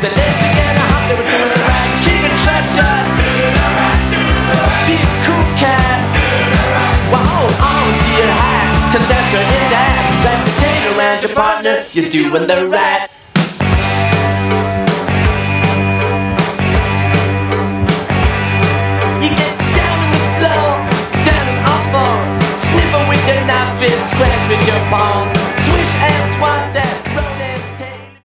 The legs began to hop, they were doing the right. Keep it trap shot. Be a cool cat. Well, hold on to your hat, 'cause that's where it's at. Wrap your tail around your partner, you're doing the right. You get down on the floor, down and awful. Sniffer with your nostrils, scratch with your palms.